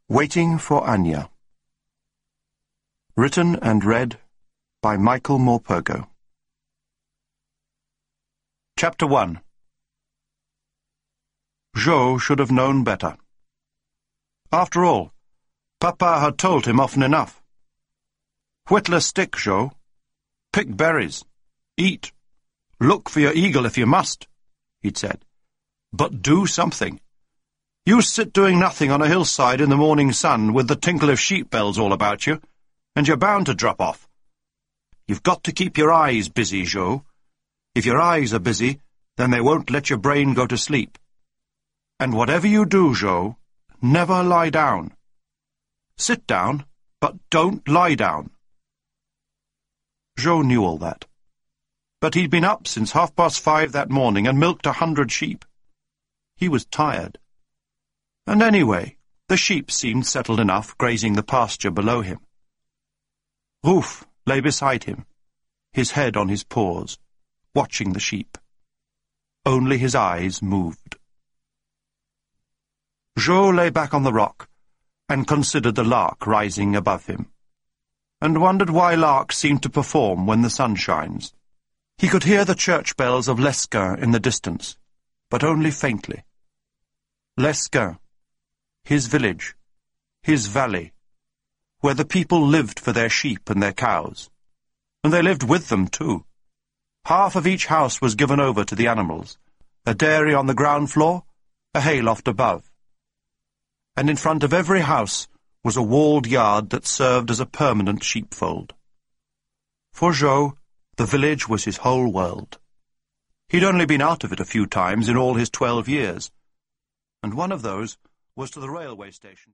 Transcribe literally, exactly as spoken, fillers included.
Waiting for Anya. Written and read by Michael Morpurgo. Chapter one. Jo should have known better. After all, Papa had told him often enough. Whittle a stick, Jo. Pick berries. Eat. Look for your eagle if you must, he'd said. But do something. You sit doing nothing on a hillside in the morning sun with the tinkle of sheep bells all about you, and you're bound to drop off. You've got to keep your eyes busy, Jo. If your eyes are busy, then they won't let your brain go to sleep. And whatever you do, Jo, never lie down. Sit down, but don't lie down. Jo knew all that. But he'd been up since half past five that morning and milked a hundred sheep. He was tired. And anyway, the sheep seemed settled enough, grazing the pasture below him. Ruf lay beside him, his head on his paws, watching the sheep. Only his eyes moved. Jo lay back on the rock and considered the lark rising above him, and wondered why larks seem to perform when the sun shines. He could hear the church bells of Lescun in the distance, but only faintly. Lescun, his village, his valley, where the people lived for their sheep and their cows. And they lived with them, too. Half of each house was given over to the animals, a dairy on the ground floor, a hayloft above. And in front of every house was a walled yard that served as a permanent sheepfold. For Jo, the village was his whole world. He'd only been out of it a few times in all his twelve years, and one of those was to the railway station.